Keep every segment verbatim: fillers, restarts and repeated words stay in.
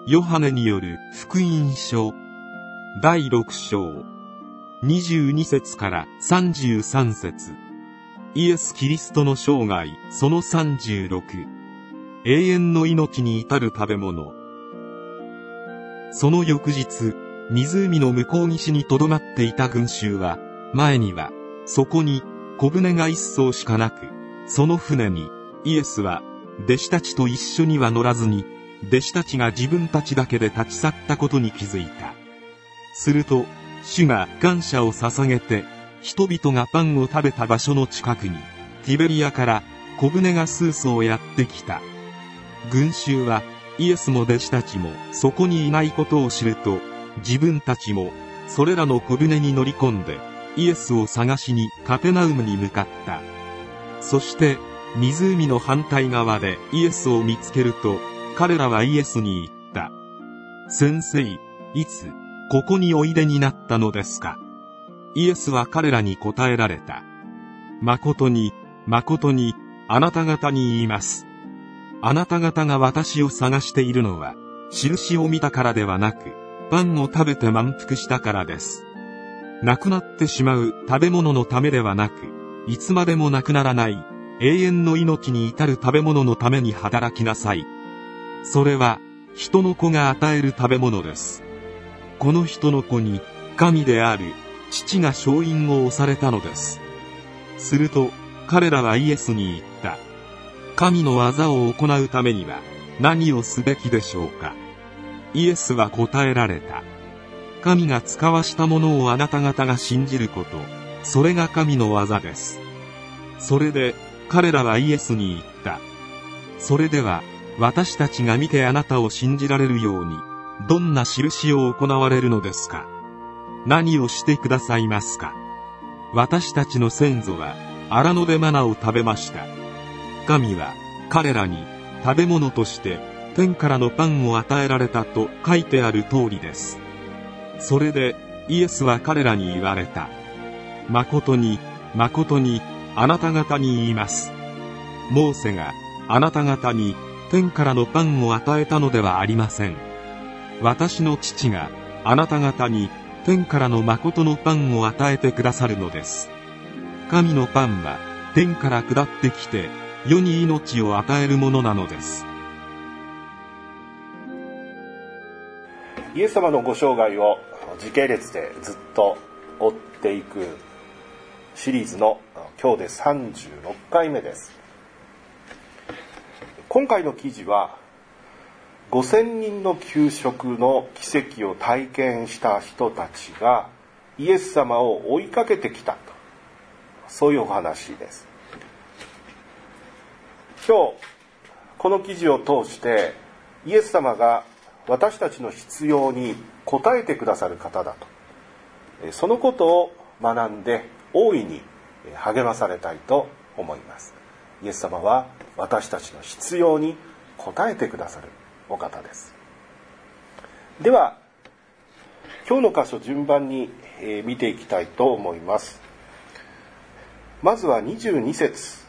ヨハネによる福音書だいろく章にじゅうに節からさんじゅうさん節、イエス・キリストの生涯そのさんじゅうろく、永遠の命に至る食べ物。その翌日、湖の向こう岸にとどまっていた群衆は、前にはそこに小舟が一艘しかなく、その船にイエスは弟子たちと一緒には乗らずに、弟子たちが自分たちだけで立ち去ったことに気づいた。すると主が感謝を捧げて、人々がパンを食べた場所の近くにティベリアから小舟が数艘やってきた。群衆はイエスも弟子たちもそこにいないことを知ると、自分たちもそれらの小舟に乗り込んでイエスを探しにカペナウムに向かった。そして湖の反対側でイエスを見つけると、彼らはイエスに言った。先生、いつここにおいでになったのですか。イエスは彼らに答えられた。誠に誠にあなた方に言います。あなた方が私を探しているのは印を見たからではなく、パンを食べて満腹したからです。なくなってしまう食べ物のためではなく、いつまでもなくならない永遠の命に至る食べ物のために働きなさい。それは人の子が与える食べ物です。この人の子に神である父が勝因を押されたのです。すると彼らはイエスに言った。神の技を行うためには何をすべきでしょうか。イエスは答えられた。神が使わしたものをあなた方が信じること、それが神の技です。それで彼らはイエスに言った。それでは私たちが見てあなたを信じられるように、どんな印を行われるのですか。何をしてくださいますか。私たちの先祖は荒野でマナを食べました。神は彼らに食べ物として天からのパンを与えられたと書いてある通りです。それでイエスは彼らに言われた。誠に誠にあなた方に言います。モーセがあなた方に天からのパンを与えたのではありません。私の父があなた方に天からの誠のパンを与えてくださるのです。神のパンは天から下ってきて世に命を与えるものなのです。 イエス様のご生涯を時系列でずっと追っていくシリーズの今日でさんじゅうろっかいめです。今回の記事はごせんにんの給食の奇跡を体験した人たちがイエス様を追いかけてきたと、そういうお話です。今日この記事を通してイエス様が私たちの必要に応えてくださる方だと、そのことを学んで大いに励まされたいと思います。イエス様は私たちの必要に応えてくださるお方です。では今日の箇所順番に見ていきたいと思います。まずはにじゅうに節。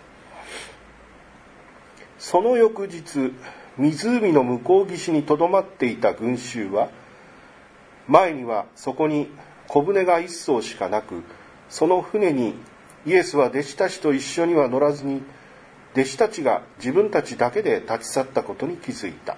その翌日、湖の向こう岸にとどまっていた群衆は、前にはそこに小舟が一艘しかなく、その船にイエスは弟子たちと一緒には乗らずに、弟子たちが自分たちだけで立ち去ったことに気づいた。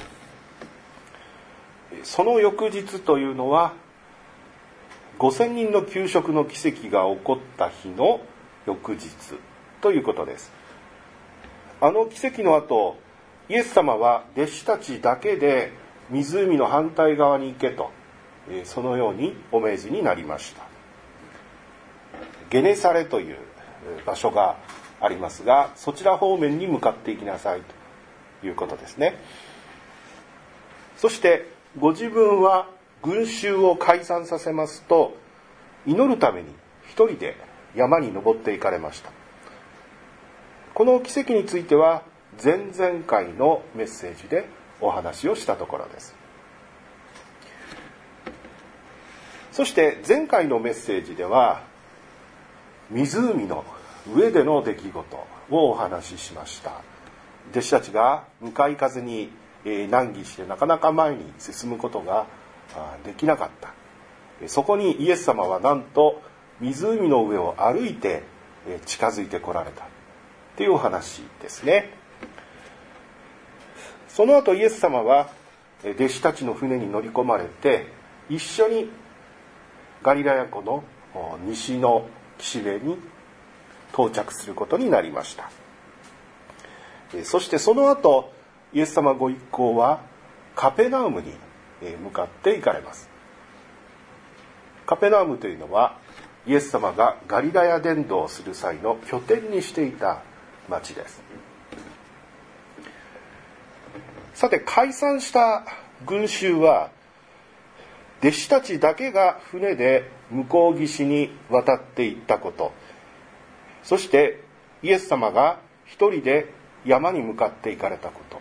その翌日というのは、ごせんにんの給食の奇跡が起こった日の翌日ということです。あの奇跡の後、イエス様は弟子たちだけで湖の反対側に行けと、そのようにお命じになりました。ゲネサレという場所がありますが、そちら方面に向かっていきなさいということですね。そしてご自分は群衆を解散させますと、祈るために一人で山に登っていかれました。この奇跡については前々回のメッセージでお話をしたところです。そして前回のメッセージでは湖の上での出来事をお話ししました。弟子たちが向かい風に難儀してなかなか前に進むことができなかった。そこにイエス様はなんと湖の上を歩いて近づいてこられたというお話ですね。その後イエス様は弟子たちの船に乗り込まれて一緒にガリラヤ湖の西の岸辺に到着することになりました。そしてその後イエス様ご一行はカペナウムに向かって行かれます。カペナウムというのはイエス様がガリラヤ伝道をする際の拠点にしていた町です。さて、解散した群衆は弟子たちだけが船で向こう岸に渡っていったこと、そしてイエス様が一人で山に向かって行かれたこと、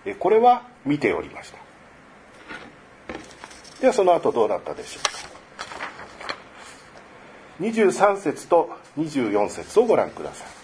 これは見ておりました。ではその後どうなったでしょうか。にじゅうさん節とにじゅうよん節をご覧ください。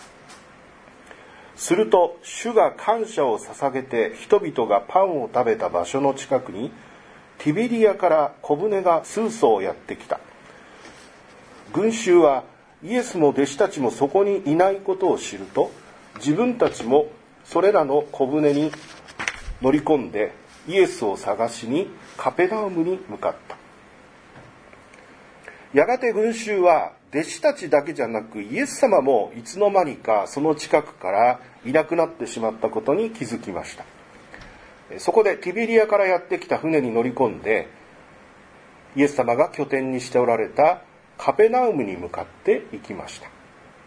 すると主が感謝を捧げて人々がパンを食べた場所の近くにティベリアから小舟が数艘やってきた。群衆はイエスも弟子たちもそこにいないことを知ると、自分たちもそれらの小舟に乗り込んでイエスを探しにカペナウムに向かった。やがて群衆は弟子たちだけじゃなくイエス様もいつの間にかその近くからいなくなってしまったことに気づきました。そこでティベリアからやってきた船に乗り込んでイエス様が拠点にしておられたカペナウムに向かって行きました。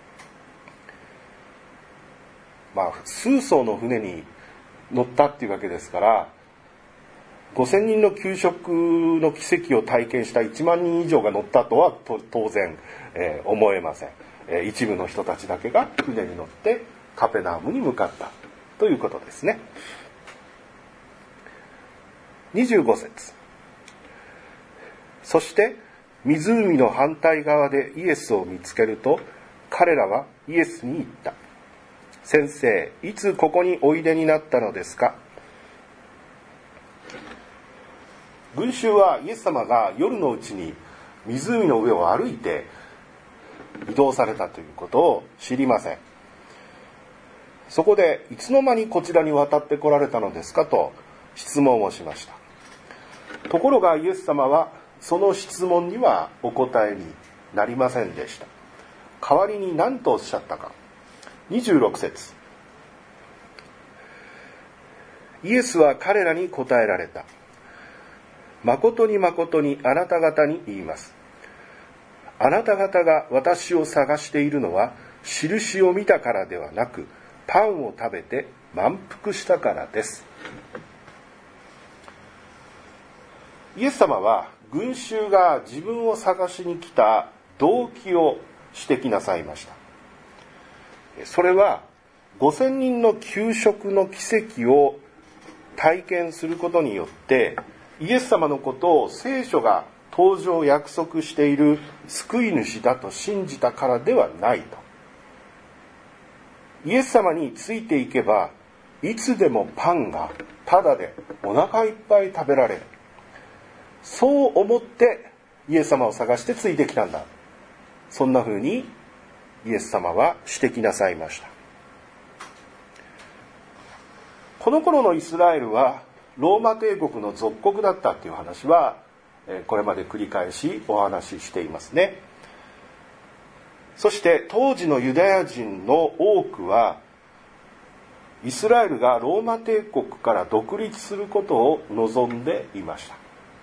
まあ数艘の船に乗ったっていうわけですからごせんにんの給食の奇跡を体験したいちまんにん以上が乗ったとは当然、えー、思えません、えー、一部の人たちだけが船に乗ってカペナウムに向かったということですね。にじゅうご節。そして湖の反対側でイエスを見つけると彼らはイエスに言った。先生、いつここにおいでになったのですか。群衆はイエス様が夜のうちに湖の上を歩いて移動されたということを知りません。そこでいつの間にこちらに渡ってこられたのですかと質問をしました。ところがイエス様はその質問にはお答えになりませんでした。代わりに何とおっしゃったか。にじゅうろく節。イエスは彼らに答えられた。誠に誠にあなた方に言います。あなた方が私を探しているのは印を見たからではなく、パンを食べて満腹したからです。イエス様は群衆が自分を探しに来た動機を指摘なさいました。それはごせんにんの給食の奇跡を体験することによってイエス様のことを聖書が登場約束している救い主だと信じたからではないと。イエス様についていけばいつでもパンがタダでお腹いっぱい食べられる。そう思ってイエス様を探してついてきたんだ。そんな風にイエス様は指摘なさいました。この頃のイスラエルはローマ帝国の属国だったという話はこれまで繰り返しお話ししていますね。そして当時のユダヤ人の多くはイスラエルがローマ帝国から独立することを望んでいました。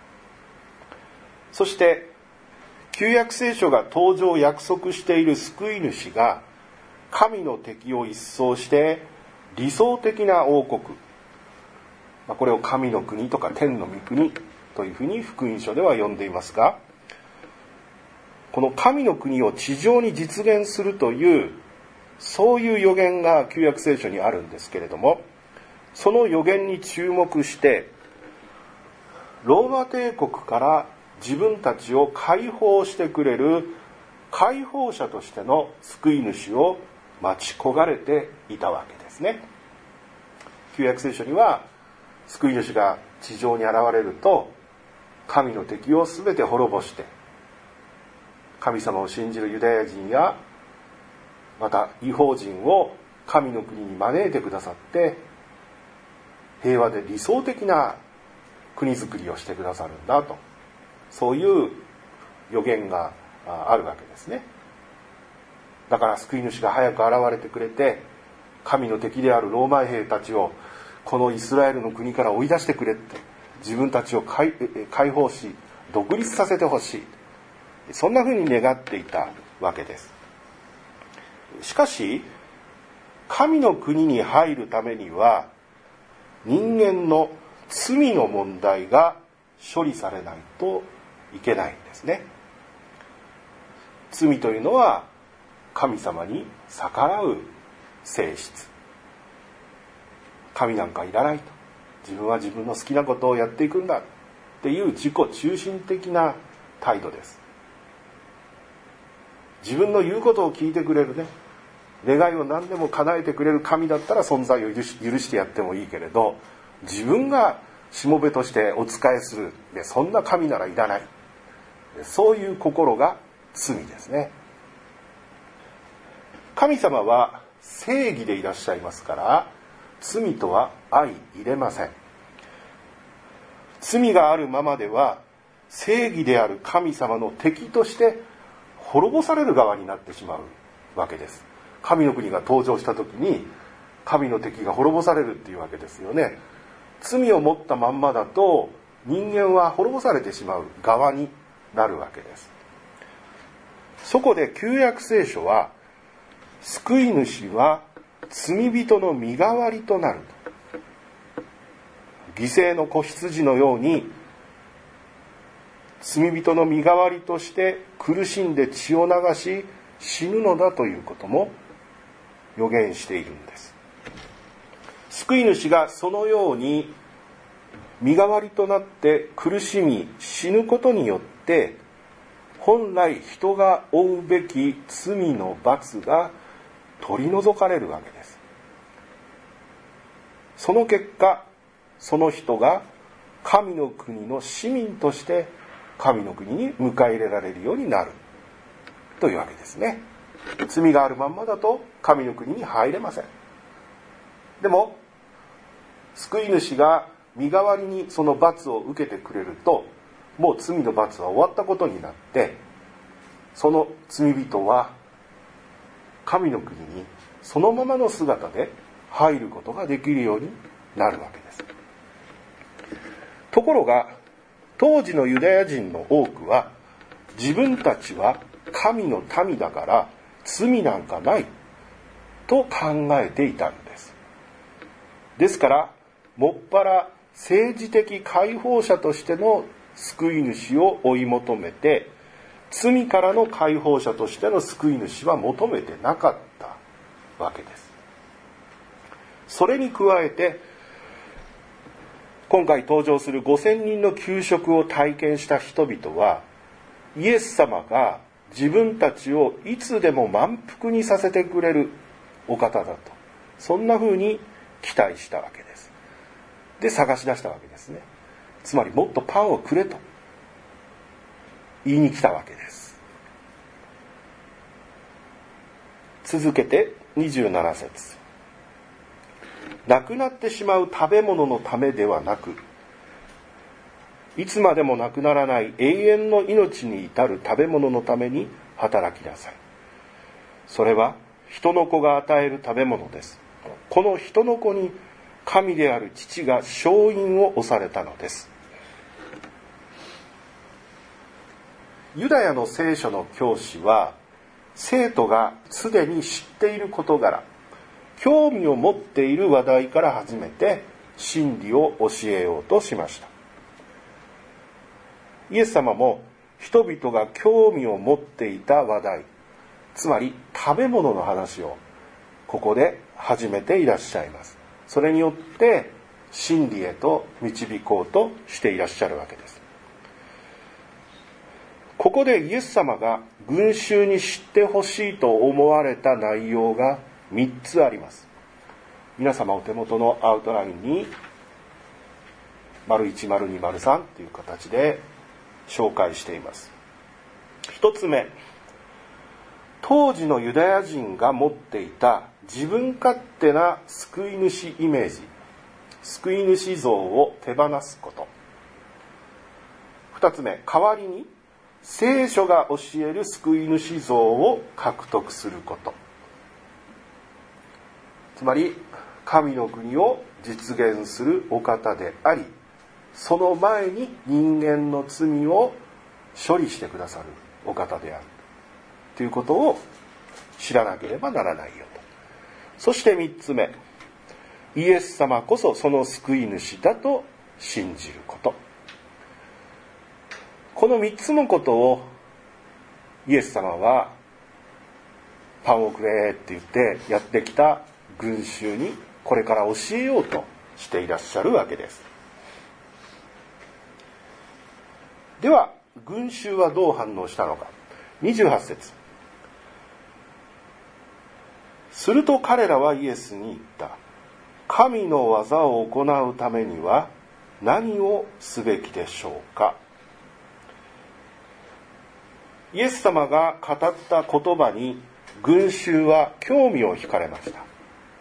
そして旧約聖書が登場を約束している救い主が神の敵を一掃して理想的な王国、これを神の国とか天の御国というふうに福音書では呼んでいますが、この神の国を地上に実現するというそういう予言が旧約聖書にあるんですけれども、その予言に注目してローマ帝国から自分たちを解放してくれる解放者としての救い主を待ち焦がれていたわけですね。旧約聖書には救い主が地上に現れると、神の敵をすべて滅ぼして、神様を信じるユダヤ人やまた異邦人を神の国に招いてくださって、平和で理想的な国づくりをしてくださるんだと、そういう予言があるわけですね。だから救い主が早く現れてくれて、神の敵であるローマ兵たちをこのイスラエルの国から追い出してくれって、自分たちを解放し独立させてほしい、そんなふうに願っていたわけです。しかし神の国に入るためには、人間の罪の問題が処理されないといけないんですね。罪というのは神様に逆らう性質。神なんかいらないと、自分は自分の好きなことをやっていくんだっていう自己中心的な態度です。自分の言うことを聞いてくれるね、願いを何でも叶えてくれる神だったら存在を許し、許してやってもいいけれど、自分がしもべとしてお仕えする、でそんな神ならいらない、そういう心が罪ですね。神様は正義でいらっしゃいますから、罪とは相入れません。罪があるままでは正義である神様の敵として滅ぼされる側になってしまうわけです。神の国が登場した時に神の敵が滅ぼされるっていうわけですよね。罪を持ったまんまだと人間は滅ぼされてしまう側になるわけです。そこで旧約聖書は、救い主は罪人の身代わりとなると、犠牲の子羊のように罪人の身代わりとして苦しんで血を流し死ぬのだということも予言しているんです。救い主がそのように身代わりとなって苦しみ死ぬことによって、本来人が負うべき罪の罰が取り除かれるわけです。その結果、その人が神の国の市民として神の国に迎え入れられるようになるというわけですね。罪があるまんまだと神の国に入れません。でも救い主が身代わりにその罰を受けてくれると、もう罪の罰は終わったことになって、その罪人は神の国にそのままの姿で入ることができるようになるわけです。ところが当時のユダヤ人の多くは、自分たちは神の民だから罪なんかないと考えていたんです。ですからもっぱら政治的解放者としての救い主を追い求めて、罪からの解放者としての救い主は求めてなかったわけです。それに加えて、今回登場するごせんにんの給食を体験した人々は、イエス様が自分たちをいつでも満腹にさせてくれるお方だと、そんな風に期待したわけです。で探し出したわけですね。つまりもっとパンをくれと言いに来たわけです。続けてにじゅうなな節、なくなってしまう食べ物のためではなく、いつまでもなくならない永遠の命に至る食べ物のために働きなさい。それは人の子が与える食べ物です。この人の子に神である父が勝因を押されたのです。ユダヤの聖書の教師は、生徒がすでに知っている事柄、興味を持っている話題から始めて真理を教えようとしました。イエス様も人々が興味を持っていた話題、つまり食べ物の話をここで始めていらっしゃいます。それによって真理へと導こうとしていらっしゃるわけです。ここでイエス様が群衆に知ってほしいと思われた内容がみっつあります。皆様お手元のアウトラインに丸いち、丸に、丸さんという形で紹介しています。一つ目、当時のユダヤ人が持っていた自分勝手な救い主イメージ、救い主像を手放すこと。二つ目、代わりに聖書が教える救い主像を獲得すること。つまり神の国を実現するお方であり、その前に人間の罪を処理してくださるお方であるということを知らなければならないよと。そして三つ目、イエス様こそその救い主だと信じること。この三つのことをイエス様はパンをくれって言ってやってきた群衆にこれから教えようとしていらっしゃるわけです。では群衆はどう反応したのか。にじゅうはち節、すると彼らはイエスに言った。神の技を行うためには何をすべきでしょうか。イエス様が語った言葉に群衆は興味を惹かれました。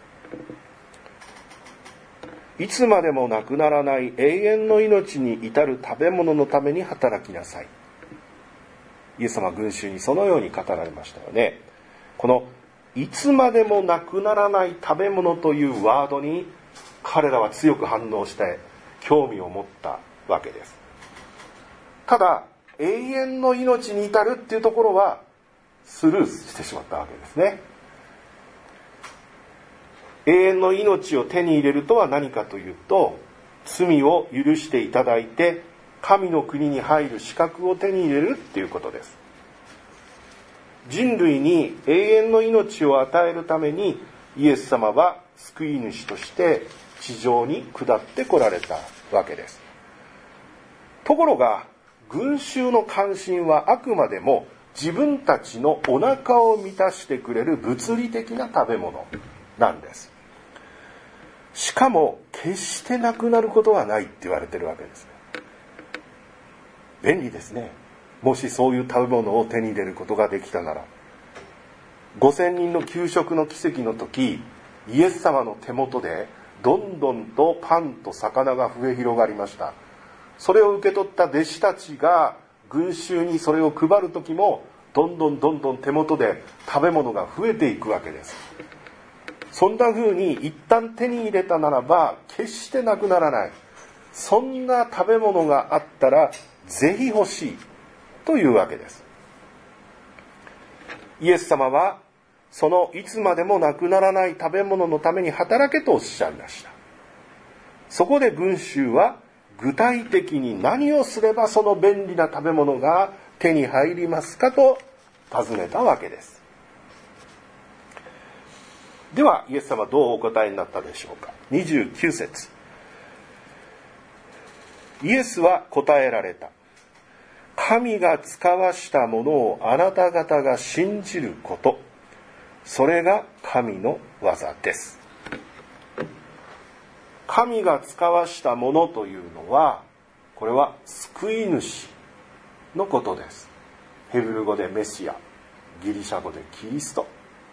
いつまでもなくならない永遠の命に至る食べ物のために働きなさい。イエス様は群衆にそのように語られましたよね。このいつまでもなくならない食べ物というワードに彼らは強く反応して興味を持ったわけです。ただ永遠の命に至るっていうところはスルーしてしまったわけですね。永遠の命を手に入れるとは何かというと、罪を許していただいて神の国に入る資格を手に入れるっていうことです。人類に永遠の命を与えるためにイエス様は救い主として地上に下ってこられたわけです。ところが群衆の関心はあくまでも自分たちのお腹を満たしてくれる物理的な食べ物なんです。しかも決してなくなることはないって言われてるわけです。便利ですね。もしそういう食べ物を手に入れることができたなら。ごせんにんの給食の奇跡の時、イエス様の手元でどんどんとパンと魚が増え広がりました。それを受け取った弟子たちが群衆にそれを配る時もどんどんどんどん手元で食べ物が増えていくわけです。そんな風に一旦手に入れたならば決してなくならない、そんな食べ物があったらぜひ欲しいというわけです。イエス様はそのいつまでもなくならない食べ物のために働けとおっしゃいました。そこで群衆は具体的に何をすればその便利な食べ物が手に入りますかと尋ねたわけです。ではイエス様はどうお答えになったでしょうか。にじゅうきゅう節、イエスは答えられた。神が使わしたものをあなた方が信じること、それが神の技です。神が使わしたものというのは、これは救い主のことです。ヘブル語でメシア、ギリシャ語でキリスト。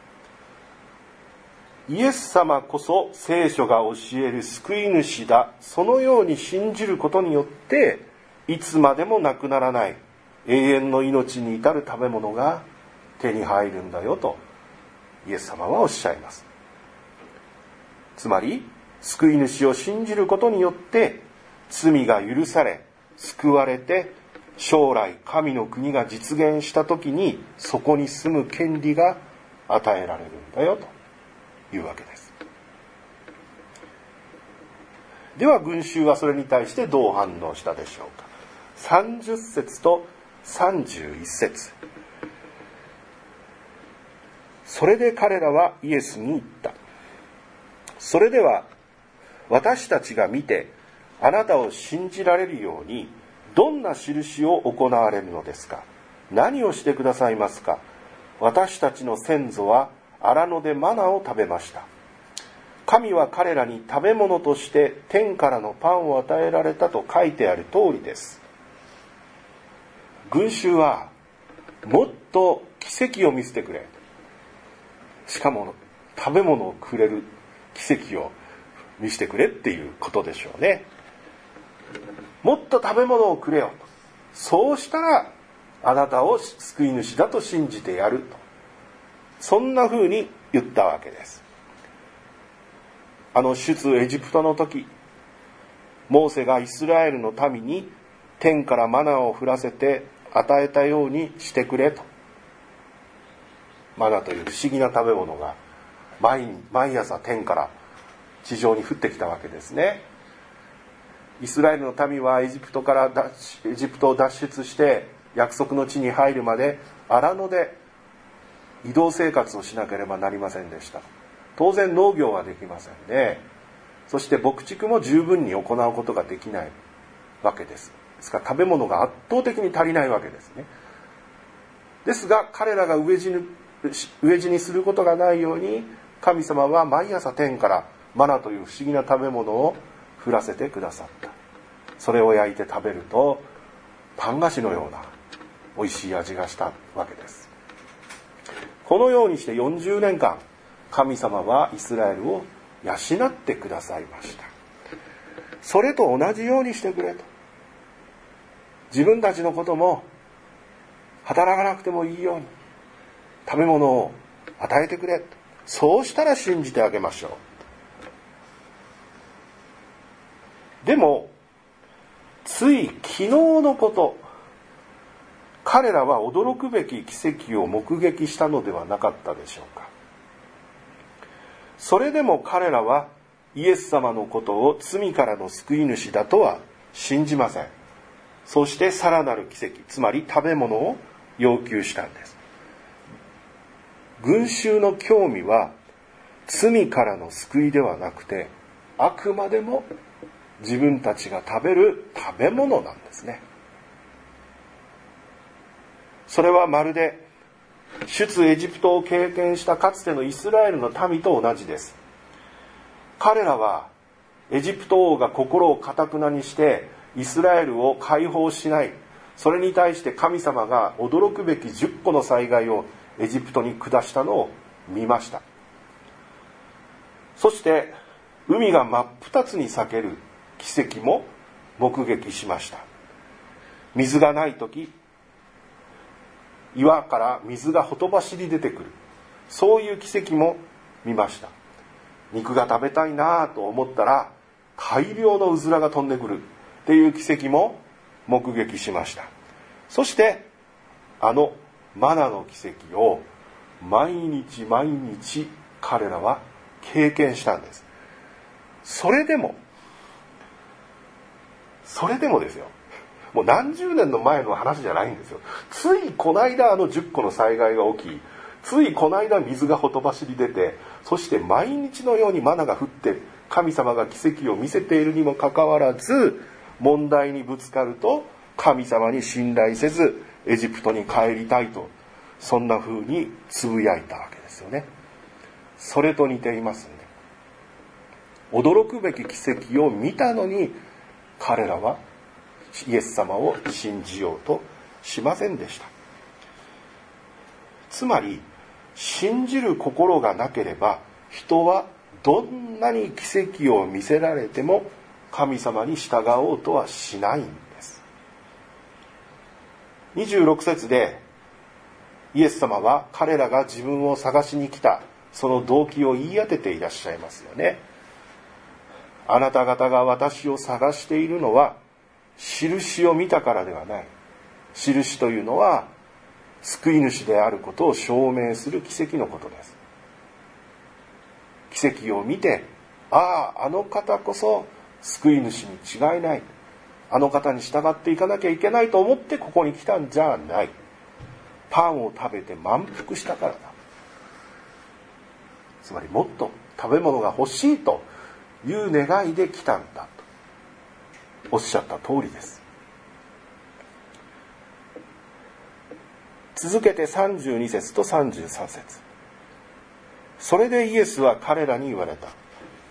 イエス様こそ聖書が教える救い主だ、そのように信じることによっていつまでもなくならない永遠の命に至る食べ物が手に入るんだよとイエス様はおっしゃいます。つまり救い主を信じることによって罪が許され救われて、将来神の国が実現した時にそこに住む権利が与えられるんだよというわけです。では群衆はそれに対してどう反応したでしょうか。さんじゅっ節とさんじゅういち節、それで彼らはイエスに言った。それでは私たちが見てあなたを信じられるようにどんな印を行われるのですか。何をしてくださいますか。私たちの先祖は荒野でマナを食べました。 神は彼らに食べ物として天からのパンを与えられたと書いてある通りです。群衆はもっと奇跡を見せてくれ、しかも食べ物をくれる奇跡を見せてくれっていうことでしょうね。もっと食べ物をくれよと、そうしたらあなたを救い主だと信じてやると、そんな風に言ったわけです。あの出エジプトの時、モーセがイスラエルの民に天からマナを降らせて与えたようにしてくれと。マナという不思議な食べ物が 毎, 毎朝天から地上に降ってきたわけですね。イスラエルの民はエジプトから脱エジプトを脱出して約束の地に入るまで荒野で移動生活をしなければなりませんでした。当然農業はできませんね。そして牧畜も十分に行うことができないわけです。ですから食べ物が圧倒的に足りないわけですね。ですが彼らが飢え死に、飢え死にすることがないように、神様は毎朝天からマナという不思議な食べ物を降らせてくださった。それを焼いて食べるとパン菓子のような美味しい味がしたわけです。このようにしてよんじゅうねんかん神様はイスラエルを養ってくださいました。それと同じようにしてくれと。自分たちのことも働かなくてもいいように食べ物を与えてくれと。そうしたら信じてあげましょう。でもつい昨日のこと、彼らは驚くべき奇跡を目撃したのではなかったでしょうか。それでも彼らはイエス様のことを罪からの救い主だとは信じません。そしてさらなる奇跡、つまり食べ物を要求したんです。群衆の興味は罪からの救いではなくて、あくまでも自分たちが食べる食べ物なんですね。それはまるで出エジプトを経験したかつてのイスラエルの民と同じです。彼らはエジプト王が心を堅くなにしてイスラエルを解放しない、それに対して神様が驚くべきじゅっこの災害をエジプトに下したのを見ました。そして海が真っ二つに裂ける奇跡も目撃しました。水がないとき、岩から水がほとばしり出てくる、そういう奇跡も見ました。肉が食べたいなと思ったら大量のうずらが飛んでくるっていう奇跡も目撃しました。そしてあのマナの奇跡を毎日毎日彼らは経験したんです。それでもそれでもですよ、もう何十年の前の話じゃないんですよ。ついこの間あのじゅっこの災害が起き、ついこの間水がほとばしり出て、そして毎日のようにマナが降って神様が奇跡を見せているにもかかわらず、問題にぶつかると神様に信頼せずエジプトに帰りたいと、そんな風につぶやいたわけですよね。それと似ていますね。驚くべき奇跡を見たのに彼らはイエス様を信じようとしませんでした。つまり信じる心がなければ人はどんなに奇跡を見せられても神様に従おうとはしないんです。にじゅうろく節でイエス様は彼らが自分を探しに来たその動機を言い当てていらっしゃいますよね。あなた方が私を探しているのは印を見たからではない。印というのは救い主であることを証明する奇跡のことです。奇跡を見て、ああ、あの方こそ救い主に違いない、あの方に従っていかなきゃいけないと思ってここに来たんじゃない。パンを食べて満腹したからだ。つまりもっと食べ物が欲しいという願いで来たんだとおっしゃった通りです。続けてさんじゅうに節とさんじゅうさん節。それでイエスは彼らに言われた。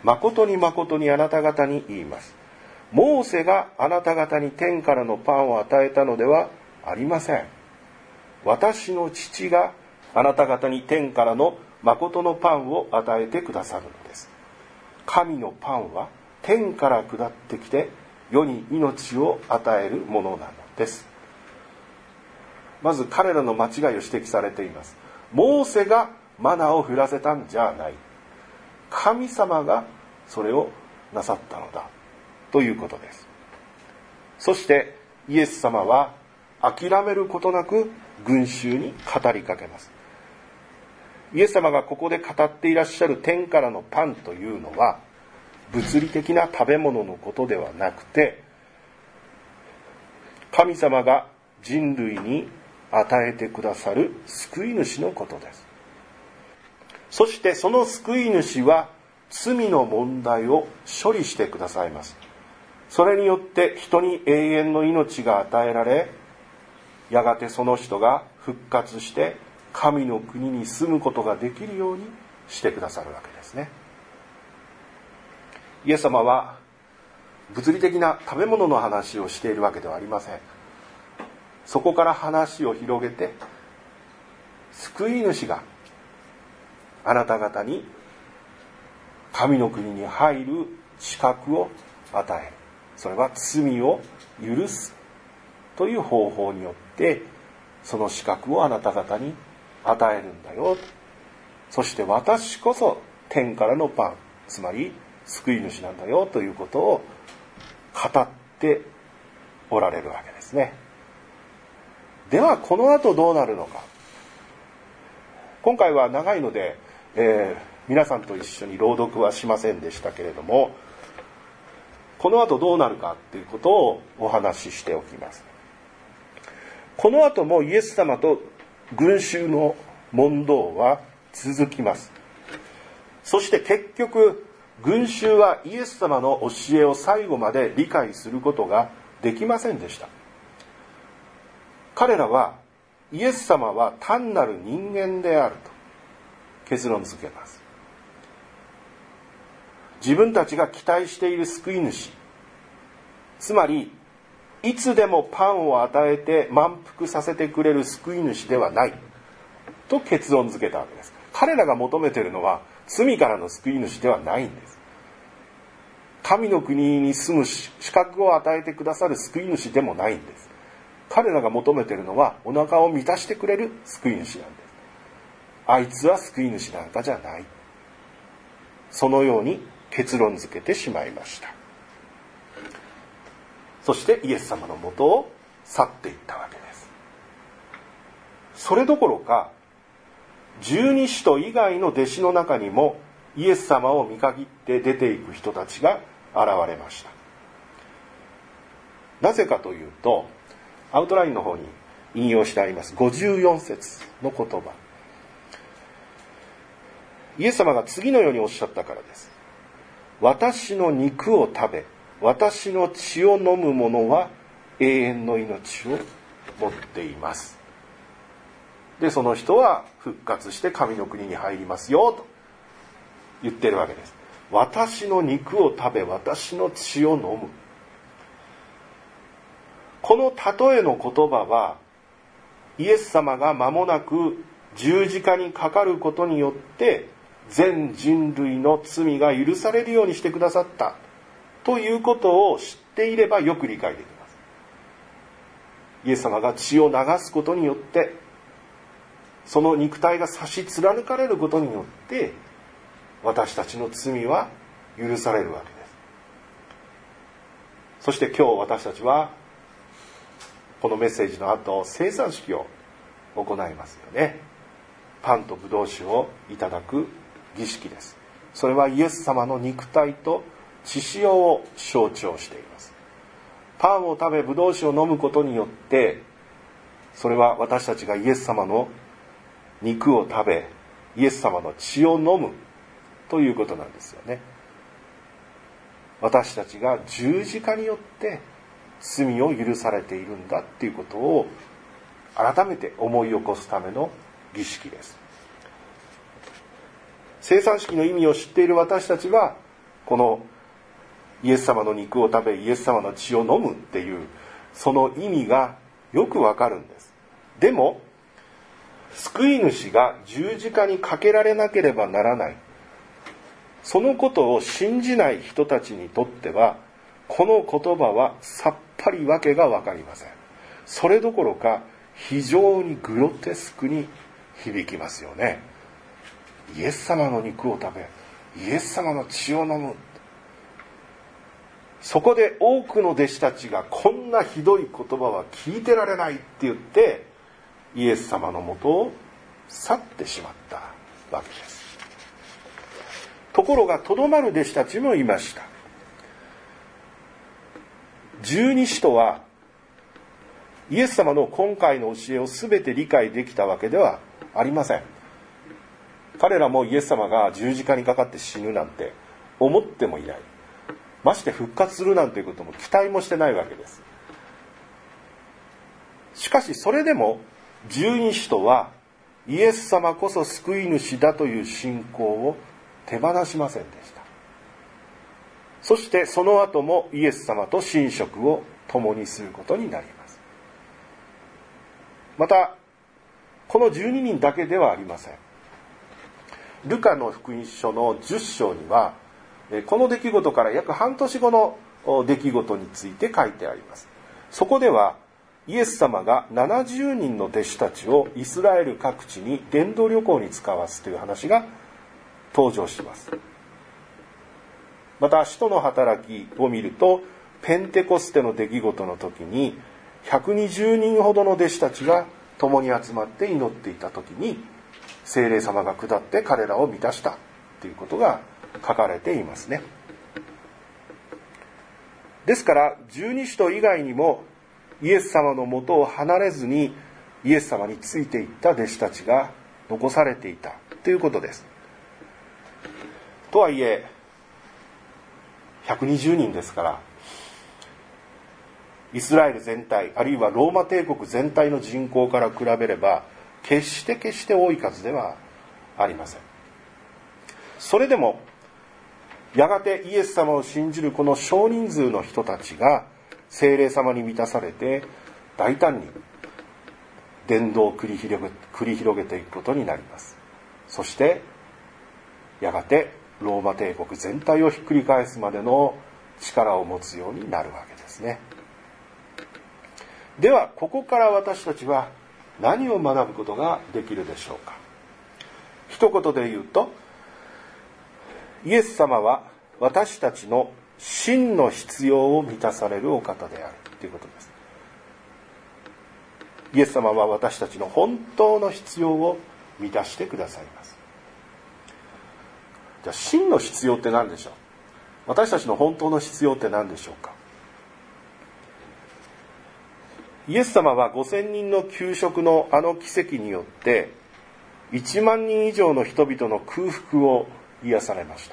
誠に誠にあなた方に言います。モーセがあなた方に天からのパンを与えたのではありません。私の父があなた方に天からの誠のパンを与えてくださるのです。神のパンは天から下ってきて世に命を与えるものなのです。まず彼らの間違いを指摘されています。モーセがマナを降らせたんじゃない。神様がそれをなさったのだということです。そしてイエス様は諦めることなく群衆に語りかけます。イエス様がここで語っていらっしゃる天からのパンというのは物理的な食べ物のことではなくて、神様が人類に与えてくださる救い主のことです。そしてその救い主は罪の問題を処理してくださいます。それによって人に永遠の命が与えられ、やがてその人が復活して神の国に住むことができるようにしてくださるわけですね。イエス様は物理的な食べ物の話をしているわけではありません。そこから話を広げて、救い主があなた方に神の国に入る資格を与える。それは罪を許すという方法によってその資格をあなた方に与えるんだよ。そして私こそ天からのパン、つまり救い主なんだよということを語っておられるわけですね。ではこの後どうなるのか。今回は長いので、えー、皆さんと一緒に朗読はしませんでしたけれども、この後どうなるかということをお話ししておきます。この後もイエス様と群衆の問答は続きます。そして結局群衆はイエス様の教えを最後まで理解することができませんでした。彼らはイエス様は単なる人間であると結論付けます。自分たちが期待している救い主、つまりいつでもパンを与えて満腹させてくれる救い主ではないと結論付けたわけです。彼らが求めているのは罪からの救い主ではないんです。神の国に住む資格を与えてくださる救い主でもないんです。彼らが求めているのはお腹を満たしてくれる救い主なんです。あいつは救い主なんかじゃない。そのように結論付けてしまいました。そしてイエス様のもとを去っていったわけです。それどころか十二使徒以外の弟子の中にもイエス様を見限って出ていく人たちが現れました。なぜかというと、アウトラインの方に引用してありますごじゅうよん節の言葉、イエス様が次のようにおっしゃったからです。私の肉を食べ私の血を飲む者は永遠の命を持っています。でその人は復活して神の国に入りますよと言っているわけです。私の肉を食べ私の血を飲む。この例えの言葉はイエス様が間もなく十字架にかかることによって全人類の罪が許されるようにしてくださったということを知っていればよく理解できます。イエス様が血を流すことによってその肉体が差し貫かれることによって私たちの罪は許されるわけです。そして今日私たちはこのメッセージの後聖餐式を行いますよね。パンとブドウ酒をいただく儀式です。それはイエス様の肉体と血潮を象徴しています。パンを食べブドウ酒を飲むことによってそれは私たちがイエス様の肉を食べイエス様の血を飲むということなんですよね。私たちが十字架によって罪を許されているんだっていうことを改めて思い起こすための儀式です。聖餐式の意味を知っている私たちはこのイエス様の肉を食べイエス様の血を飲むっていうその意味がよくわかるんです。でも救い主が十字架にかけられなければならない、そのことを信じない人たちにとってはこの言葉はさっぱりわけがわかりません。それどころか非常にグロテスクに響きますよね。イエス様の肉を食べイエス様の血を飲む。そこで多くの弟子たちがこんなひどい言葉は聞いてられないって言ってイエス様のもとを去ってしまったわけです。ところがとどまる弟子たちもいました。十二使徒はイエス様の今回の教えを全て理解できたわけではありません。彼らもイエス様が十字架にかかって死ぬなんて思ってもいない。まして復活するなんていうことも期待もしてないわけです。しかしそれでも十二使徒はイエス様こそ救い主だという信仰を手放しませんでした。そしてその後もイエス様と寝食を共にすることになります。またこのじゅうににんだけではありません。ルカの福音書のじゅっ章にはこの出来事から約半年後の出来事について書いてあります。そこではイエス様がななじゅうにんの弟子たちをイスラエル各地に伝道旅行に使わすという話が登場します。また使徒の働きを見るとペンテコステの出来事の時にひゃくにじゅうにんほどの弟子たちが共に集まって祈っていた時に聖霊様が下って彼らを満たしたということが書かれていますね。ですから十二使徒以外にもイエス様のもとを離れずにイエス様についていった弟子たちが残されていたということです。とはいえひゃくにじゅうにんですからイスラエル全体あるいはローマ帝国全体の人口から比べれば決して決して多い数ではありません。それでもやがてイエス様を信じるこの少人数の人たちが聖霊様に満たされて大胆に伝道を繰り広げ、繰り広げていくことになります。そしてやがてローマ帝国全体をひっくり返すまでの力を持つようになるわけですね。ではここから私たちは何を学ぶことができるでしょうか。一言で言うとイエス様は私たちの真の必要を満たされるお方であるということです。イエス様は私たちの本当の必要を満たしてくださいます。じゃあ真の必要って何でしょう。私たちの本当の必要って何でしょうか。イエス様はごせんにんの給食のあの奇跡によっていちまんにん以上の人々の空腹を癒されました。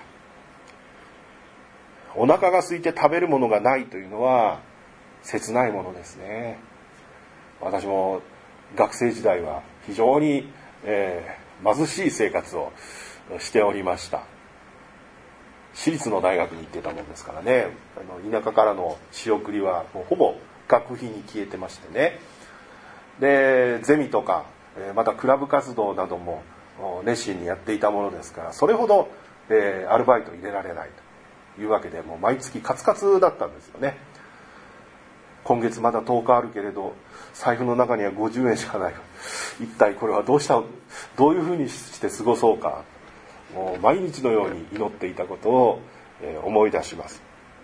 お腹が空いて食べるものがないというのは切ないものですね。私も学生時代は非常に、えー、貧しい生活をしておりました。私立の大学に行ってたもんですからね、あの田舎からの仕送りはもうほぼ学費に消えてましてね。でゼミとかまたクラブ活動なども熱心にやっていたものですから、それほど、えー、アルバイト入れられないというわけで、もう毎月カツカツだったんですよね。今月まだとおかあるけれど財布の中にはごじゅうえんしかない。一体これはどうしたどういうふうにして過ごそうか、もう毎日のように祈っていたことを、えー、思い出します。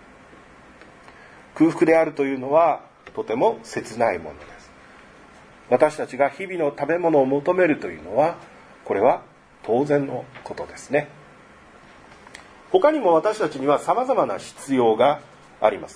空腹であるというのはとても切ないものです。私たちが日々の食べ物を求めるというのはこれは当然のことですね。他にも私たちには様々な必要があります。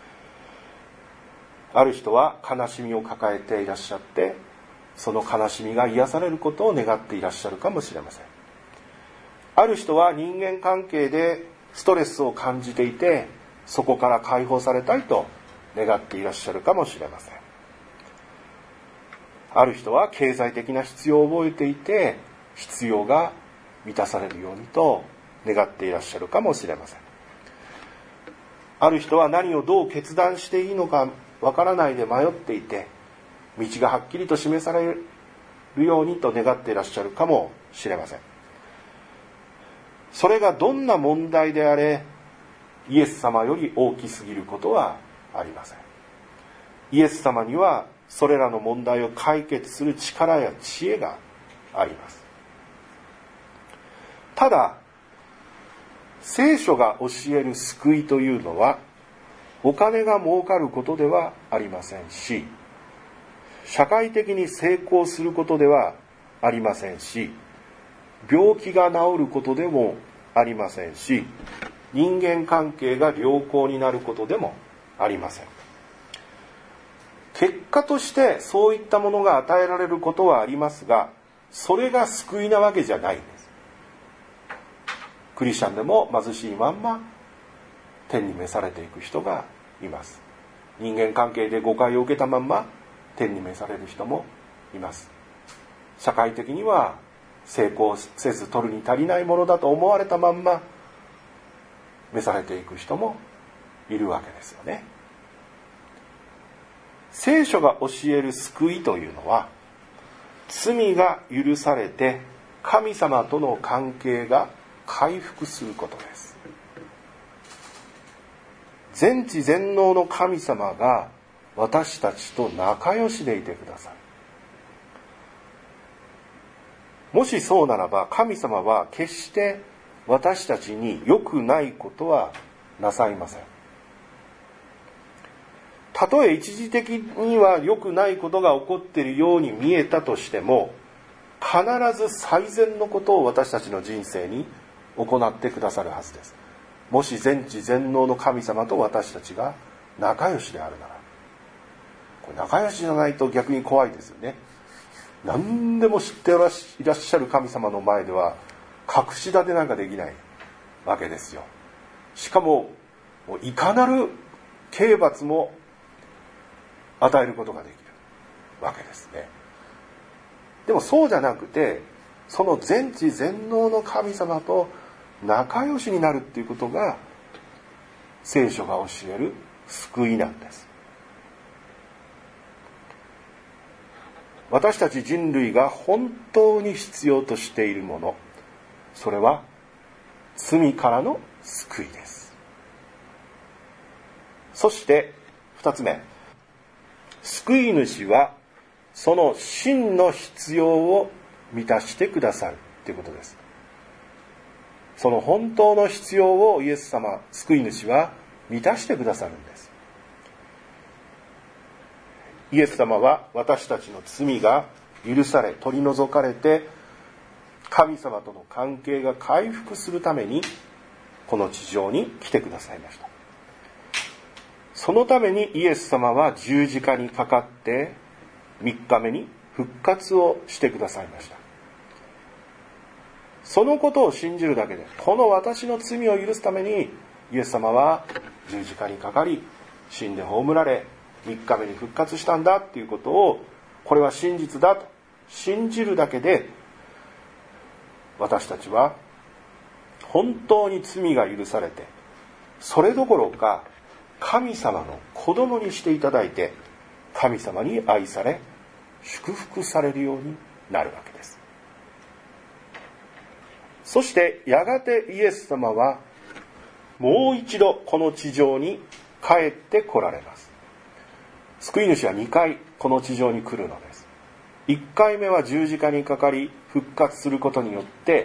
ある人は悲しみを抱えていらっしゃって、その悲しみが癒されることを願っていらっしゃるかもしれません。ある人は人間関係でストレスを感じていて、そこから解放されたいと願っていらっしゃるかもしれません。ある人は経済的な必要を覚えていて、必要が満たされるようにと願っていらっしゃるかもしれません。 ある人は何をどう決断していいのかわからないで迷っていて、道がはっきりと示されるようにと願っていらっしゃるかもしれません。それがどんな問題であれ、イエス様より大きすぎることはありません。イエス様にはそれらの問題を解決する力や知恵があります。ただ、聖書が教える救いというのは、お金が儲かることではありませんし、社会的に成功することではありませんし、病気が治ることでもありませんし、人間関係が良好になることでもありません。結果としてそういったものが与えられることはありますが、それが救いなわけじゃないんです。クリスチャンでも貧しいまんま天に召されていく人がいます。人間関係で誤解を受けたまんま天に召される人もいます。社会的には成功せず取るに足りないものだと思われたまんま召されていく人もいるわけですよね。聖書が教える救いというのは、罪が許されて神様との関係が回復することです。全知全能の神様が私たちと仲良しでいてください。もしそうならば、神様は決して私たちに良くないことはなさいません。たとえ一時的には良くないことが起こっているように見えたとしても、必ず最善のことを私たちの人生に行ってくださるはずです。もし全知全能の神様と私たちが仲良しであるなら、これ仲良しじゃないと逆に怖いですよね。何でも知っていらっしゃる神様の前では隠し立てなんかできないわけですよ。しかも、もういかなる刑罰も与えることができるわけですね。でもそうじゃなくて、その全知全能の神様と仲良しになるっていうことが聖書が教える救いなんです。私たち人類が本当に必要としているもの、それは罪からの救いです。そして二つ目、救い主はその真の必要を満たしてくださるということです。その本当の必要をイエス様、救い主は満たしてくださるんです。イエス様は私たちの罪が許され、取り除かれて、神様との関係が回復するためにこの地上に来てくださいました。そのためにイエス様は十字架にかかってみっかめに復活をしてくださいました。そのことを信じるだけで、この私の罪を許すためにイエス様は十字架にかかり、死んで葬られ、みっかめに復活したんだっていうことを、これは真実だと信じるだけで、私たちは本当に罪が許されて、それどころか神様の子供にしていただいて、神様に愛され祝福されるようになるわけです。そしてやがてイエス様はもう一度この地上に帰って来られます。救い主はにかいこの地上に来るのです。いっかいめは十字架にかかり復活することによって、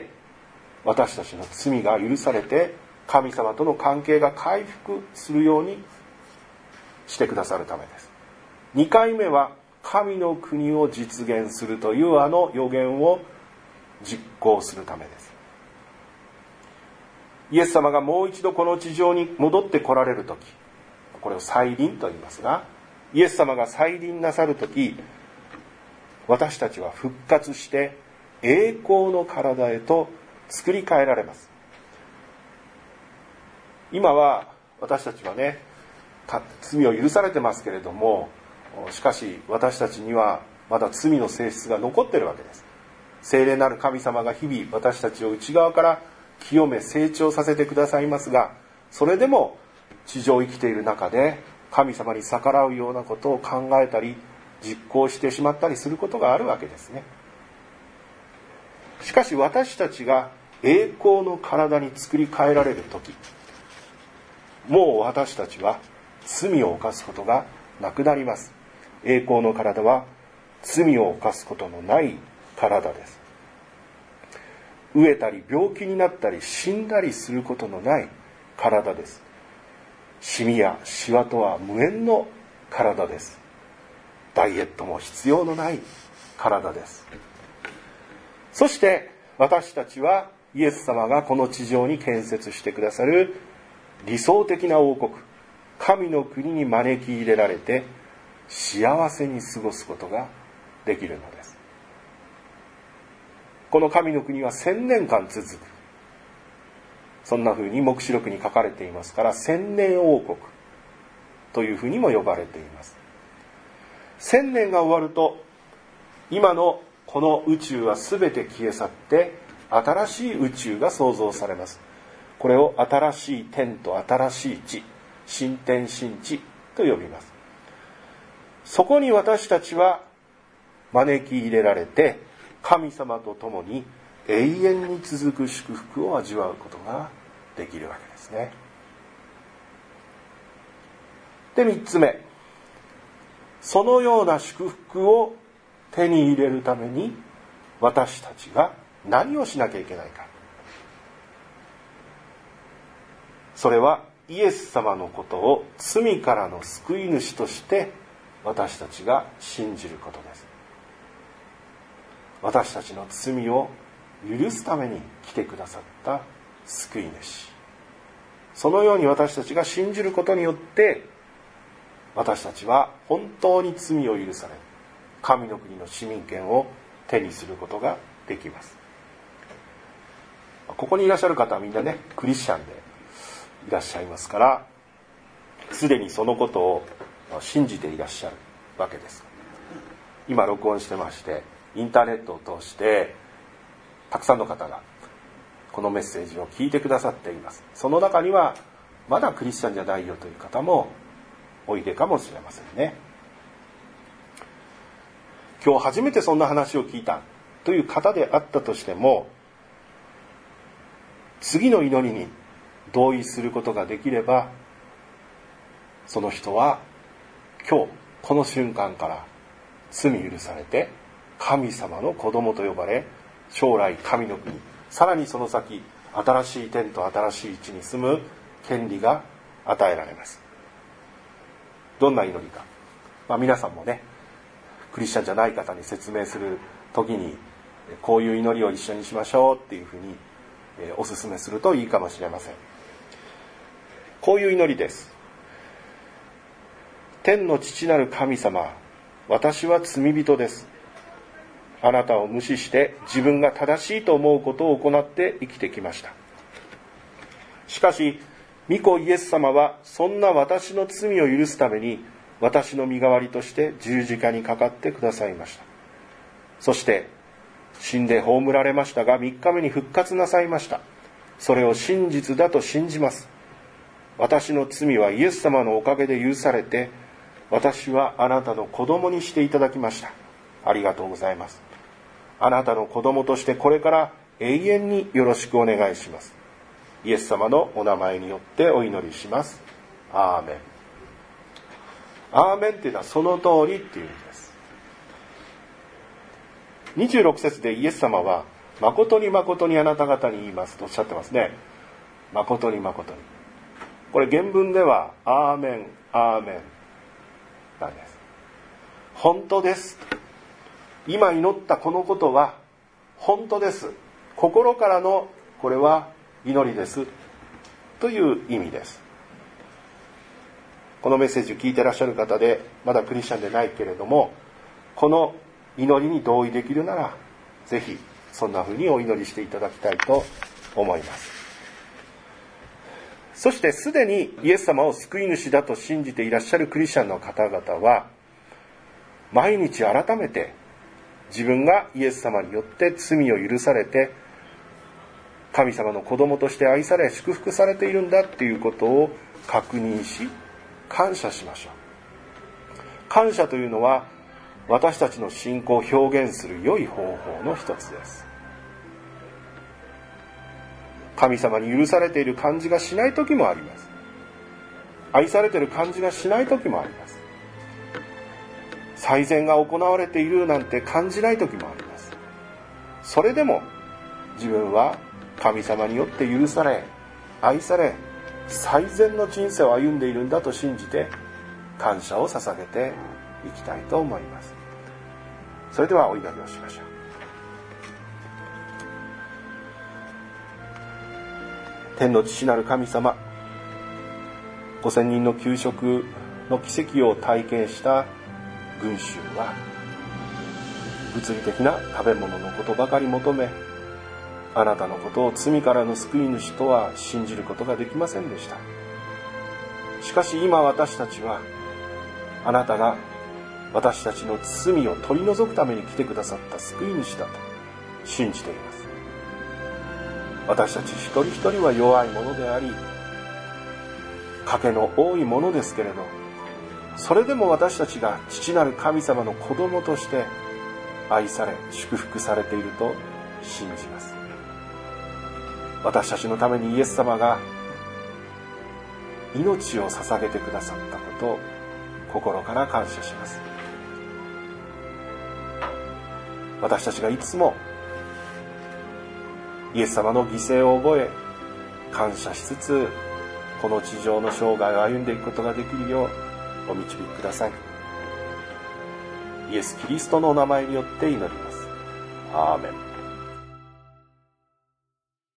私たちの罪が許されて神様との関係が回復するようにしてくださるためです。にかいめは神の国を実現するというあの予言を実行するためです。イエス様がもう一度この地上に戻って来られるとき、これを再臨と言いますが、イエス様が再臨なさるとき、私たちは復活して栄光の体へと作り変えられます。今は私たちはね、罪を許されてますけれども、しかし私たちにはまだ罪の性質が残っているわけです。聖霊なる神様が日々私たちを内側から清め成長させてくださいますが、それでも地上を生きている中で神様に逆らうようなことを考えたり実行してしまったりすることがあるわけですね。しかし私たちが栄光の体に作り変えられる時、もう私たちは罪を犯すことがなくなります。栄光の体は罪を犯すことのない体です。飢えたり病気になったり死んだりすることのない体です。シミやシワとは無縁の体です。ダイエットも必要のない体です。そして私たちはイエス様がこの地上に建設してくださる理想的な王国、神の国に招き入れられて幸せに過ごすことができるのです。この神の国は千年間続く、そんな風に黙示録に書かれていますから、千年王国というふうにも呼ばれています。千年が終わると今のこの宇宙は全て消え去って新しい宇宙が創造されます。これを新しい天と新しい地、新天新地と呼びます。そこに私たちは招き入れられて神様と共に永遠に続く祝福を味わうことができるわけですね。で、三つ目、そのような祝福を手に入れるために私たちが何をしなきゃいけないか。それはイエス様のことを罪からの救い主として私たちが信じることです。私たちの罪を許すために来てくださった救い主、そのように私たちが信じることによって私たちは本当に罪を許され、神の国の市民権を手にすることができます。ここにいらっしゃる方はみんなねクリスチャンでいらっしゃいますから、すでにそのことを信じていらっしゃるわけです。今録音してまして、インターネットを通してたくさんの方がこのメッセージを聞いてくださっています。その中にはまだクリスチャンじゃないよという方もおいでかもしれませんね。今日初めてそんな話を聞いたという方であったとしても、次の祈りに同意することができれば、その人は今日この瞬間から罪許されて神様の子供と呼ばれ、将来神の国、さらにその先新しい天と新しい地に住む権利が与えられます。どんな祈りか、まあ、皆さんもねクリスチャンじゃない方に説明する時にこういう祈りを一緒にしましょうっていうふうにお勧めするといいかもしれません。こういう祈りです。天の父なる神様、私は罪人です。あなたを無視して自分が正しいと思うことを行って生きてきました。しかし御子イエス様はそんな私の罪を許すために私の身代わりとして十字架にかかってくださいました。そして死んで葬られましたが、みっかめに復活なさいました。それを真実だと信じます。私の罪はイエス様のおかげで許されて、私はあなたの子供にしていただきました。ありがとうございます。あなたの子供としてこれから永遠によろしくお願いします。イエス様のお名前によってお祈りします。アーメン。アーメンっていうのはその通りっていう意味です。にじゅうろく節でイエス様は誠に誠にあなた方に言いますとおっしゃってますね。誠に誠に。これ原文ではアーメンアーメンなんです。本当です。今祈ったこのことは本当です。心からのこれは祈りですという意味です。このメッセージを聞いてらっしゃる方でまだクリスチャンでないけれども、この祈りに同意できるならぜひそんな風にお祈りしていただきたいと思います。そしてすでにイエス様を救い主だと信じていらっしゃるクリスチャンの方々は毎日改めて自分がイエス様によって罪を許されて神様の子供として愛され祝福されているんだっていうことを確認し感謝しましょう。感謝というのは私たちの信仰を表現する良い方法の一つです。神様に許されている感じがしない時もあります。愛されている感じがしない時もあります。最善が行われているなんて感じない時もあります。それでも自分は神様によって許され愛され最善の人生を歩んでいるんだと信じて感謝を捧げていきたいと思います。それではお祈りをしましょう。天の父なる神様、ごせんにんの給食の奇跡を体験した群衆は物理的な食べ物のことばかり求め、あなたのことを罪からの救い主とは信じることができませんでした。しかし今私たちはあなたが私たちの罪を取り除くために来てくださった救い主だと信じています。私たち一人一人は弱いものであり、賭けの多いものですけれど、それでも私たちが父なる神様の子供として愛され祝福されていると信じます。私たちのためにイエス様が命を捧げてくださったことを心から感謝します。私たちがいつもイエス様の犠牲を覚え感謝しつつ、この地上の生涯を歩んでいくことができるようお導きください。イエス・キリストのお名前によって祈ります。アーメン。